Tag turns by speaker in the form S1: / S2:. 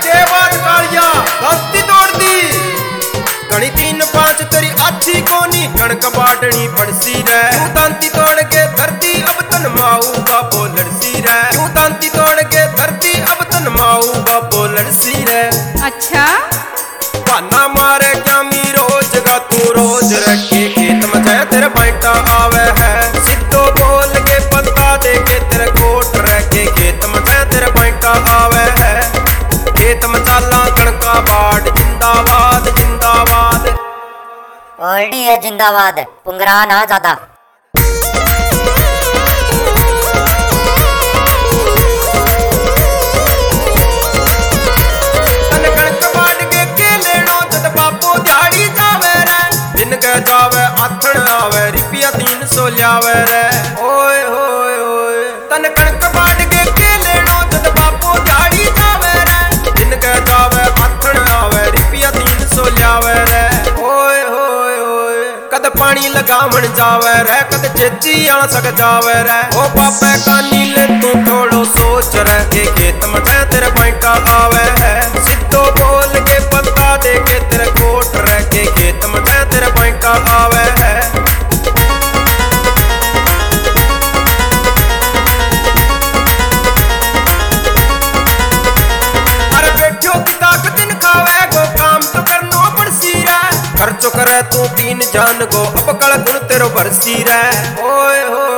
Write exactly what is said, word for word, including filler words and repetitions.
S1: के बाद कालिया भक्ति तोड़ दी। गणी तीन पांच तेरी अच्छी कोनी कणक बाटनी पड़सी रे। तू दांती तोड़ के धरती अब तन माऊ बाबो लड़सी रे। तू दांती तोड़ के धरती अब तन माऊ बाबो लड़सी रे।
S2: अच्छा
S1: बहाना मारे क्या मी रोज का तू रोज रखे खेत में जाए तेरे बैठा आवे है। सिद्धो बोल के पता दे के तेरे कोट रखे खेत में जाए तेरे बैठा आवे है। खेत में चाला कणका बाट जिंदाबाद जिंदाबाद।
S3: ओल्डी है जिंदाबाद पुंगरा ना ज्यादा।
S1: जावे आथण आवे रिपिया तीन सौ ल्यावे रे। ओए होए होए तन कणक बाड़ के के लेनो जद बापो झाड़ी जावे रे। दिन के जावे आथण आवे रिपिया तीन सौ ल्यावे रे। ओए होए होए कद पानी लगावण जावे रे कद चेची आला सक जावे रे। ओ बापे कानी ले तू थोड़ो सोच रे के खेत में तेरे बैठा आवे है। सिद्धो बोल के पता दे के तेरे कोट रे के खेत में तेरे बैठा आवे है। अरे बैठो की ताक दिन खावे गो काम तो करनो पड़सी रे। खर्चो करे तू तीन जान गो अब कल गुण तेरो बरसी रे। ओए होए